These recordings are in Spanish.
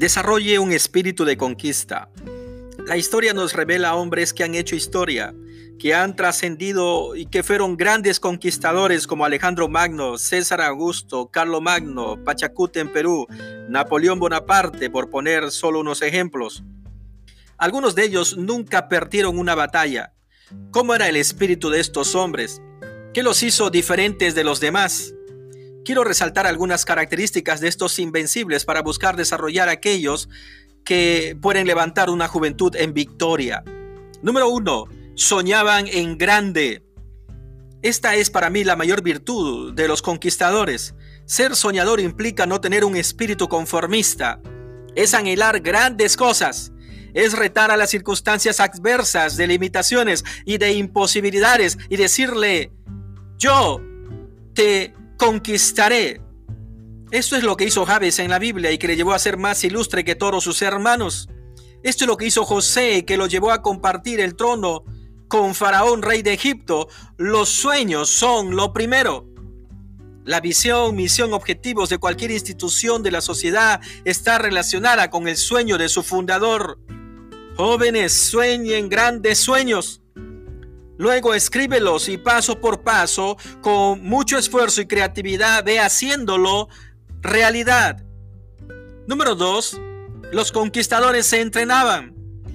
Desarrolle un espíritu de conquista. La historia nos revela a hombres que han hecho historia, que han trascendido y que fueron grandes conquistadores como Alejandro Magno, César Augusto, Carlomagno, Pachacuti en Perú, Napoleón Bonaparte, por poner solo unos ejemplos. Algunos de ellos nunca perdieron una batalla. ¿Cómo era el espíritu de estos hombres? ¿Qué los hizo diferentes de los demás? Quiero resaltar algunas características de estos invencibles para buscar desarrollar aquellos que pueden levantar una juventud en victoria. Número 1. Soñaban en grande. Esta es para mí la mayor virtud de los conquistadores. Ser soñador implica no tener un espíritu conformista. Es anhelar grandes cosas. Es retar a las circunstancias adversas de limitaciones y de imposibilidades y decirle: yo te conquistaré. Esto es lo que hizo Jabes en la Biblia y que le llevó a ser más ilustre que todos sus hermanos. Esto es lo que hizo José, que lo llevó a compartir el trono con Faraón, rey de Egipto. Los sueños son lo primero. La visión, misión, objetivos de cualquier institución de la sociedad está relacionada con el sueño de su fundador. Jóvenes, sueñen grandes sueños. Luego escríbelos y paso por paso, con mucho esfuerzo y creatividad, ve haciéndolo realidad. Número 2. Los conquistadores se entrenaban.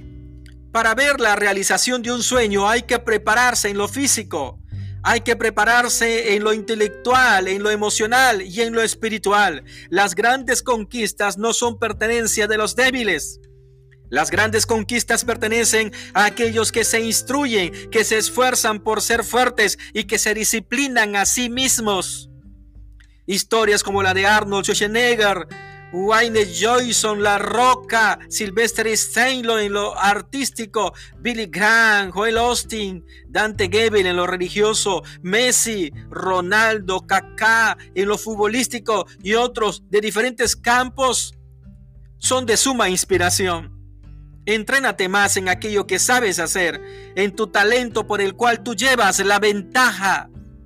Para ver la realización de un sueño hay que prepararse en lo físico. Hay que prepararse en lo intelectual, en lo emocional y en lo espiritual. Las grandes conquistas no son pertenencia de los débiles. Las grandes conquistas pertenecen a aquellos que se instruyen, que se esfuerzan por ser fuertes y que se disciplinan a sí mismos. Historias como la de Arnold Schwarzenegger, Wayne Johnson, La Roca, Sylvester Stallone en lo artístico, Billy Graham, Joel Austin, Dante Gebel en lo religioso, Messi, Ronaldo, Kaká en lo futbolístico y otros de diferentes campos son de suma inspiración. Entrénate más en aquello que sabes hacer, en tu talento por el cual tú llevas la ventaja.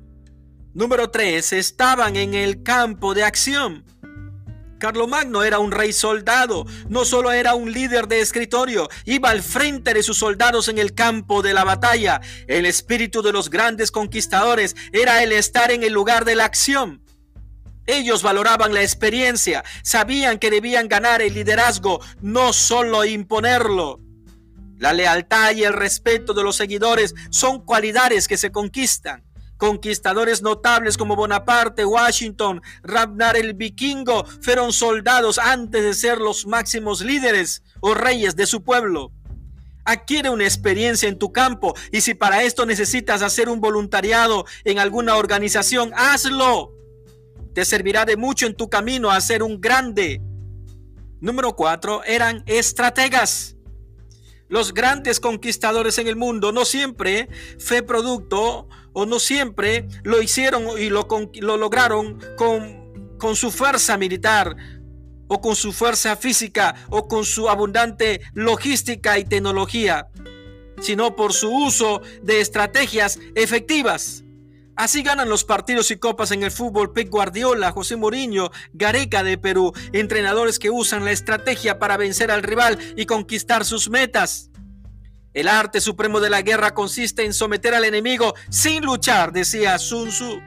Número 3. Estaban en el campo de acción. Carlomagno era un rey soldado, no solo era un líder de escritorio, iba al frente de sus soldados en el campo de la batalla. El espíritu de los grandes conquistadores era el estar en el lugar de la acción. Ellos valoraban la experiencia, sabían que debían ganar el liderazgo, no solo imponerlo. La lealtad y el respeto de los seguidores son cualidades que se conquistan. Conquistadores notables como Bonaparte, Washington, Ragnar el Vikingo fueron soldados antes de ser los máximos líderes o reyes de su pueblo. Adquiere una experiencia en tu campo y si para esto necesitas hacer un voluntariado en alguna organización, hazlo. Te servirá de mucho en tu camino a ser un grande. Número 4. Eran estrategas. Los grandes conquistadores en el mundo no siempre fue producto o no siempre lo hicieron y lo lograron con su fuerza militar o con su fuerza física o con su abundante logística y tecnología, sino por su uso de estrategias efectivas. Así ganan los partidos y copas en el fútbol Pep Guardiola, José Mourinho, Gareca de Perú, entrenadores que usan la estrategia para vencer al rival y conquistar sus metas. El arte supremo de la guerra consiste en someter al enemigo sin luchar, decía Sun Tzu.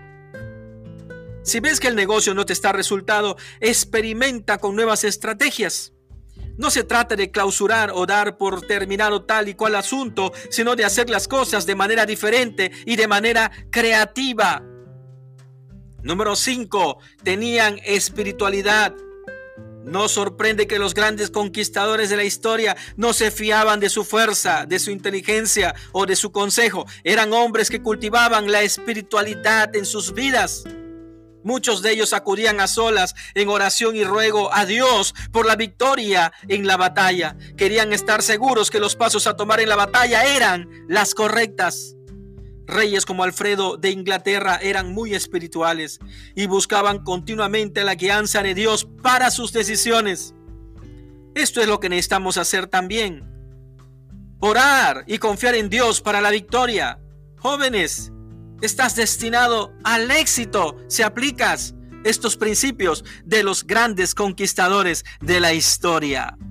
Si ves que el negocio no te está resultando, experimenta con nuevas estrategias. No se trata de clausurar o dar por terminado tal y cual asunto, sino de hacer las cosas de manera diferente y de manera creativa. Número 5. Tenían espiritualidad. No sorprende que los grandes conquistadores de la historia no se fiaban de su fuerza, de su inteligencia o de su consejo. Eran hombres que cultivaban la espiritualidad en sus vidas. Muchos de ellos acudían a solas en oración y ruego a Dios por la victoria en la batalla. Querían estar seguros que los pasos a tomar en la batalla eran las correctas. Reyes como Alfredo de Inglaterra eran muy espirituales y buscaban continuamente la guianza de Dios para sus decisiones. Esto es lo que necesitamos hacer también. Orar y confiar en Dios para la victoria. Jóvenes, estás destinado al éxito si aplicas estos principios de los grandes conquistadores de la historia.